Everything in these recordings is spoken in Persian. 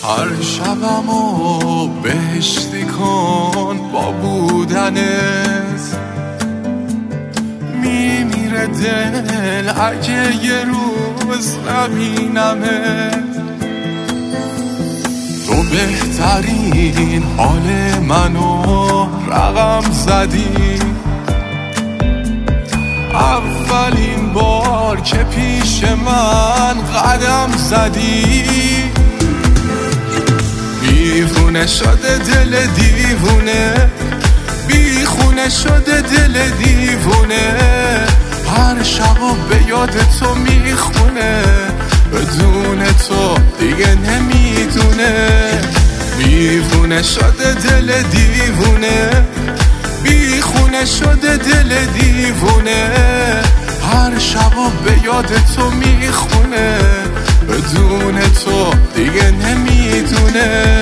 هر شبمو بهشتی کن با بودنت، میمیره دل اگه یه روز نبینمت. تو بهترین حال منو رقم زدی، اولین بار که پیش من قدم زدی. دیوونه شده دل دیوونه، بیخونه شده دل دیوونه، هر شبو به یاد تو میخونه، بدون تو دیگه نمیدونه. دیوونه شده دل دیوونه، بیخونه شده دل دیوونه، هر شبو به یاد تو میخونه، بدون تو دیگه نمیدونه.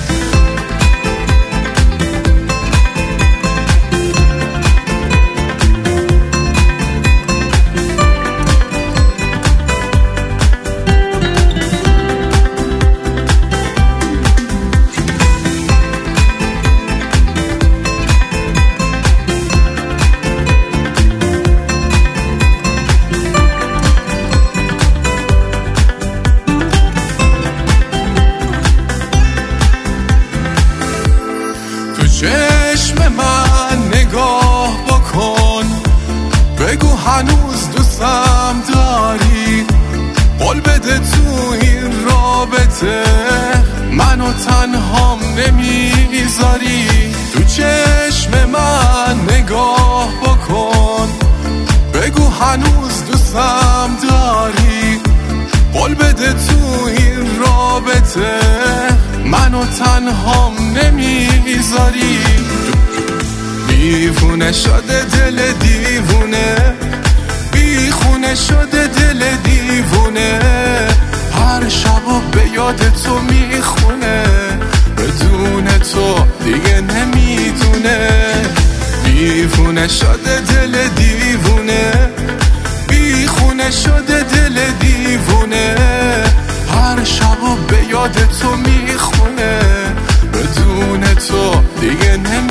چشم من نگاه بکن، بگو هنوز دوستم داری، قول بده تو این رابطه منو تنهام نمیذاری. تو چشم من نگاه بکن، بگو هنوز دوستم داری، قول بده تو این رابطه منو تنهام نمیذاری. دیوونه شده دل دیوونه، بیخونه شده دل دیوونه، هر شبو به یاد تو میخونه، بدون تو دیگه نمیدونه. دیوونه شده دل دیوونه، بیخونه شده دل دیوونه، هر شبو به یاد تو میخونه، بدون تو دیگه نمیدونه.